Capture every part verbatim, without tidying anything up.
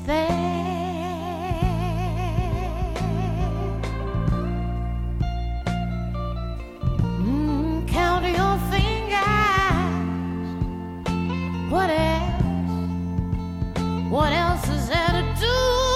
there. Mm, count your fingers. What else? What else is there to do?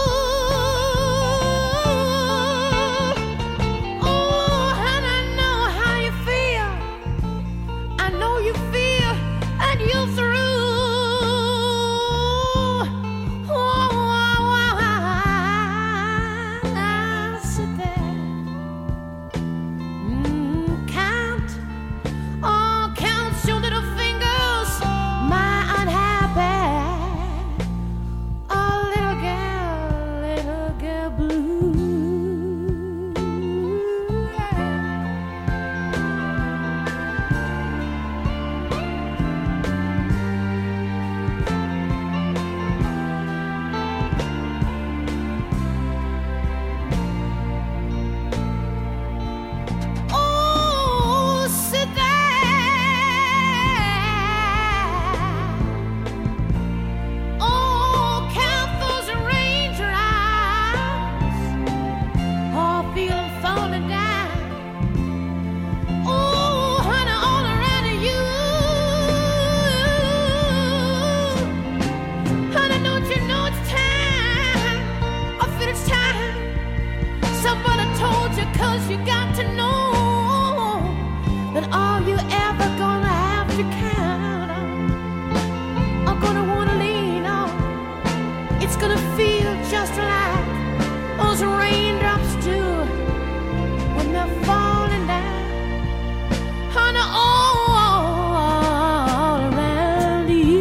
Cause you got to know that all you ever gonna have to count on, are gonna wanna lean on. It's gonna feel just like those raindrops do when they're falling down on all around you.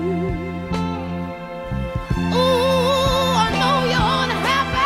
Ooh, I know you're unhappy.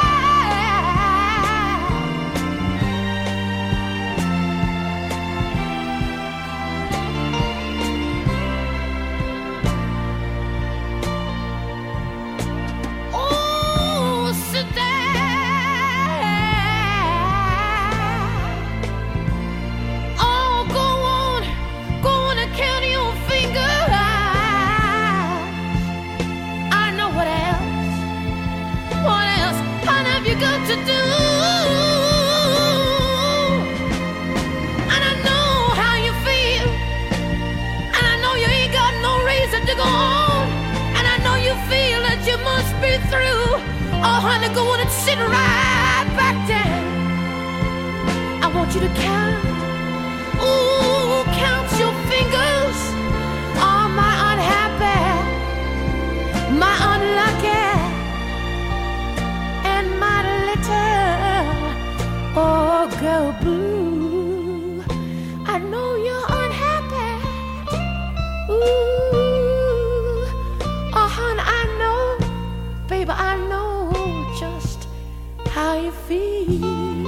Got to do, and I know how you feel, and I know you ain't got no reason to go on, and I know you feel that you must be through. Oh honey, go on and sit right back down. I want you to count, ooh, count your fingers. Oh my unhappy, my unlucky, oh, girl blue, I know you're unhappy. Ooh, oh, honey, I know, baby, I know just how you feel.